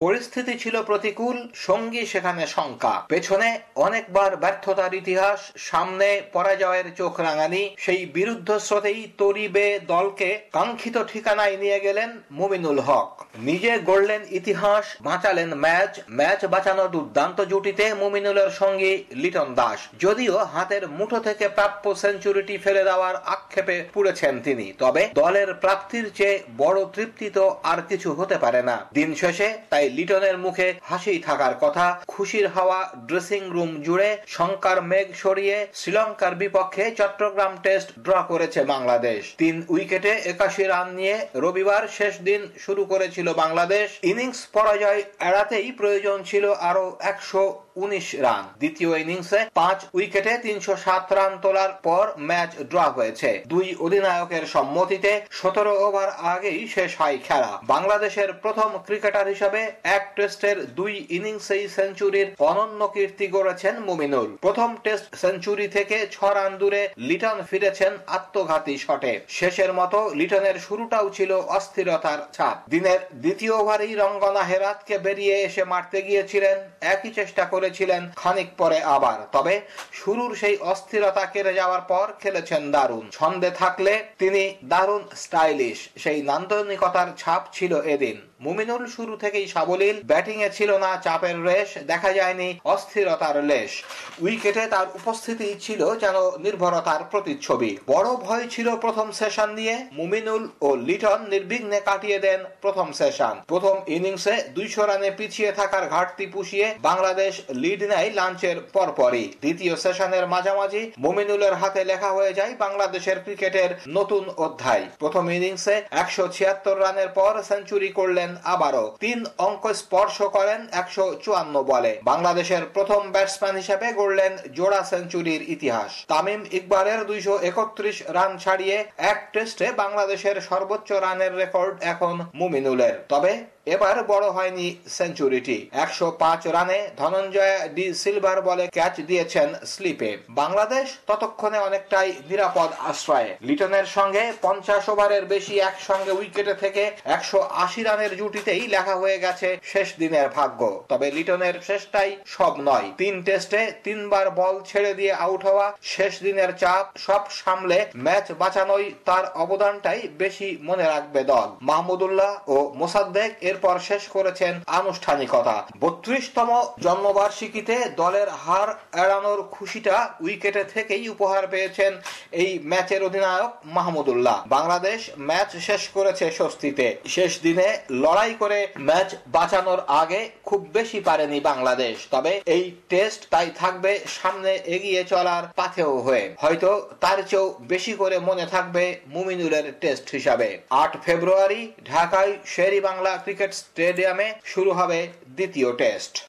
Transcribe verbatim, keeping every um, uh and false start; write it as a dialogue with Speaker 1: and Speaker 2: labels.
Speaker 1: পরিস্থিতি ছিল প্রতিকূল, সঙ্গী সেখানে শঙ্কা, পেছনে অনেকবার ব্যর্থতার ইতিহাস, সামনে পরাজয়ের চোখ রাঙানি। সেই বিরুদ্ধ স্রোতেই তরি বেয়ে দলকে কাঙ্ক্ষিত ঠিকানায় নিয়ে গেলেন মুমিনুল হক। নিজে গড়লেন ইতিহাস, বাঁচালেন ম্যাচ। ম্যাচ বাঁচানো দুর্দান্ত জুটিতে মুমিনুলের সঙ্গী লিটন দাস। যদিও হাতের মুঠো থেকে প্রাপ্য সেঞ্চুরিটি ফেলে দেওয়ার আক্ষেপে পুড়েছেন তিনি, তবে দলের প্রাপ্তির চেয়ে বড় তৃপ্তি তো আর কিছু হতে পারে না। দিন শেষে তাই লিটনের মুখে হাসি থাকার কথা। খুশির হাওয়া ড্রেসিং রুম জুড়ে। শঙ্কার মেঘ সরিয়ে শ্রীলঙ্কার বিপক্ষে চট্টগ্রাম টেস্ট ড্র করেছে বাংলাদেশ। তিন উইকেটে একাশি রান নিয়ে রবিবার শেষ দিন শুরু করেছিল বাংলাদেশ। ইনিংস পরাজয় এড়াতেই প্রয়োজন ছিল আরো একশো উনিশ রান। দ্বিতীয় ইনিংসে পাঁচ উইকেটে তিনশো সাত রান তোলার পর ম্যাচ ড্র হয়েছে। দুই অধিনায়কের সম্মতিতে সতেরো ওভার আগেই শেষ হয় খেলা। বাংলাদেশের প্রথম ক্রিকেটার হিসেবে এক টেস্টের দুই ইনিংসেই সেঞ্চুরির অনন্য কীর্তি গড়েছেন মুমিনুল। প্রথম টেস্ট সেঞ্চুরি থেকে ছ রান দূরে লিটন ফিরেছেন আত্মঘাতী শটে। শেষের মতো লিটনের শুরুটাও ছিল অস্থিরতার ছাপ। দিনের দ্বিতীয় ওভারেই রঙ্গনা হেরাতকে বেরিয়ে এসে মারতে গিয়েছিলেন। একই চেষ্টা করেছিলেন খানিক পরে আবার, তবে শুরুর সেই অস্থিরতা কেড়ে যাওয়ার পর খেলেছেন দারুণ। ছন্দে থাকলে তিনি দারুণ স্টাইলিশ। সেই নান্দনিকতার ছাপ ছিল এদিন। মুমিনুল শুরু থেকেই সাবলীল। ব্যাটিং এ ছিল না চাপের রেশ, দেখা যায়নি অস্থিরতার লেশ। উইকেটে তার উপস্থিতি ছিল যেন নির্ভরতার প্রতিচ্ছবি। বড় ভয় ছিল প্রথম সেশন নিয়ে। মুমিনুল ও লিটন নির্বিঘ্নে কাটিয়ে দেন প্রথম সেশন। প্রথম ইনিংসে দুইশো রানে পিছিয়ে থাকার ঘাটতি পুষিয়ে বাংলাদেশ লিড নেয় লাঞ্চের পরপরই। দ্বিতীয় সেশনের মাঝামাঝি মুমিনুলের হাতে লেখা হয়ে যায় বাংলাদেশের ক্রিকেটের নতুন অধ্যায়। প্রথম ইনিংসে একশো ছিয়াত্তর রানের পর সেঞ্চুরি করলেন আবারও। তিন অঙ্ক স্পর্শ করেন একশো চুয়ান্ন বলে। বাংলাদেশের প্রথম ব্যাটসম্যান হিসেবে গড়লেন জোড়া সেঞ্চুরির ইতিহাস। তামিম ইকবালের দুইশো একত্রিশ রান ছাড়িয়ে এক টেস্টে বাংলাদেশের সর্বোচ্চ রানের রেকর্ড এখন মুমিনুলের। তবে এবার বড় হয়নি সেঞ্চুরিটি। একশো পাঁচ রানে ধনঞ্জয় ডি সিলভার বলে ক্যাচ দিয়েছেন স্লিপে। বাংলাদেশ ততক্ষণে অনেকটাই নিরাপদ আশ্রয়ে। লিটনের সঙ্গে পঞ্চাশ ওভারের বেশি একসঙ্গে উইকেটে থেকে একশো আশি রানের জুটিতেই লেখা হয়ে গেছে শেষ দিনের ভাগ্য। তবে লিটনের শেষটাই সব নয়। তিন টেস্টে তিনবার বল ছেড়ে দিয়ে আউট হওয়া, শেষ দিনের চাপ, সব সামলে ম্যাচ বাঁচানোই তার অবদানটাই বেশি মনে রাখবে দল। মাহমুদুল্লাহ ও মোসাদ্দেক এরপর শেষ করেছেন আনুষ্ঠানিকতা। বত্রিশতম জন্মবার্ষিকীতে দলের হার এড়ানোর খুশিটা উইকেটে থেকেই উপহার পেয়েছেন এই ম্যাচের অধিনায়ক মাহমুদুল্লাহ। বাংলাদেশ ম্যাচ শেষ করেছে স্বস্তিতে। শেষ দিনে লড়াই করে ম্যাচ বাঁচানোর আগে খুব বেশি পারেনি বাংলাদেশ। তবে এই টেস্ট তাই থাকবে সামনে এগিয়ে চলার পাথেয় হয়ে। হয়তো তার চেয়েও বেশি করে মনে থাকবে মুমিনুলের টেস্ট হিসাবে। আট ফেব্রুয়ারি ঢাকায় শের-ই-বাংলা ক্রিকেট স্টেডিয়ামে শুরু হবে দ্বিতীয় টেস্ট।